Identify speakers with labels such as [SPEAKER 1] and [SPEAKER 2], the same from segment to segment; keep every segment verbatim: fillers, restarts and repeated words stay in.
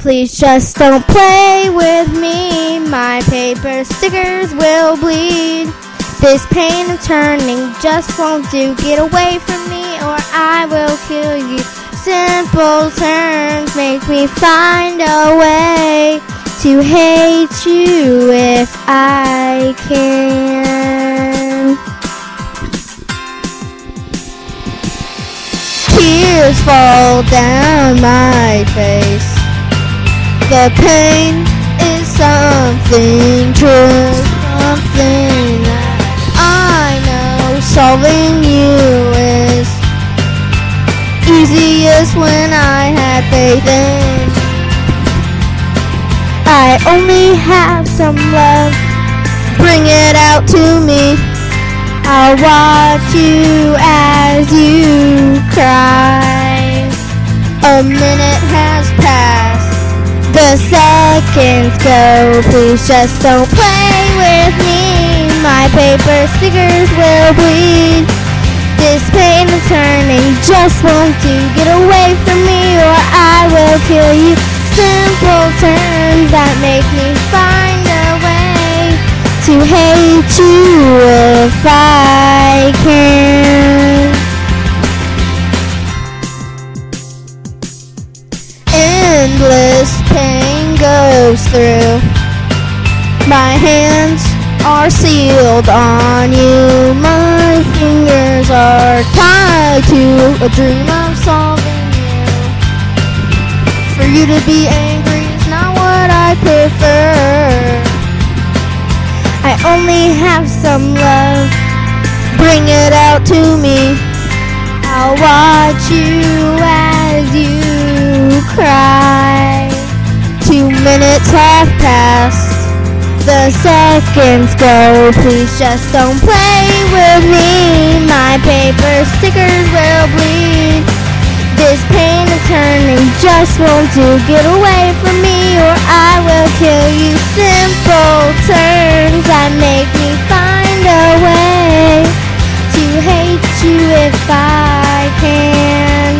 [SPEAKER 1] Please just don't play with me. My paper stickers will bleed. This pain of turning just won't do. Get away from me or I will kill you. Simple turns make me find a way to hate you if I can. Tears fall down my face. The pain is something true, something that I know. Solving you is easiest when I had faith in. I only have some love, bring it out to me. I'll watch you as you cry. A minute has passed, the seconds go. Please just don't play with me. My paper stickers will bleed. This pain of turning just won't do. Get away from me or I will kill you. Simple terms that make me find a way to hate you if I can. Endless pain goes through. My hands are sealed on you. My fingers are tied to a dream of solving you. For you to be angry is not what I prefer. I only have some love, bring it out to me. I'll watch you as you cry. Two minutes have passed, the seconds go. Please just don't play with me. My paper stickers will bleed. This pain of turning just won't do. Get away from me or I will kill you. Simple terms that make me find a way to hate you if I can.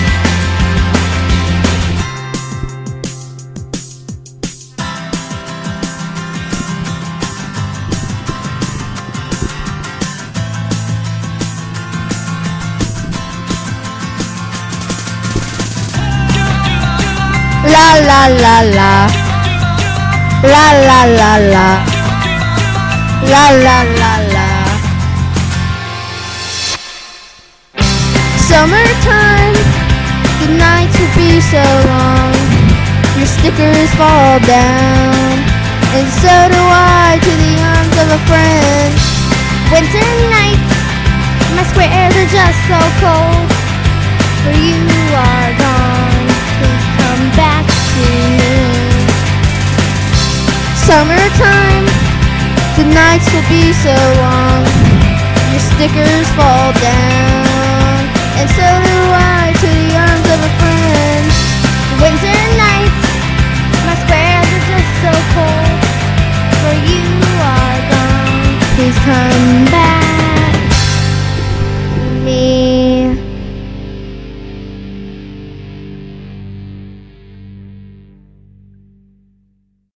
[SPEAKER 1] La la la la, la la la la, la la la la. Summertime, the nights will be so long. Your stickers fall down, and so do I to the arms of a friend. Winter nights, my squares are just so cold. For you are gone, please come back to me. Summertime, the nights will be so long. Your stickers fall down, and so do I to the arms of a friend. Winter nights, my squares are just so cold. For you are gone, please come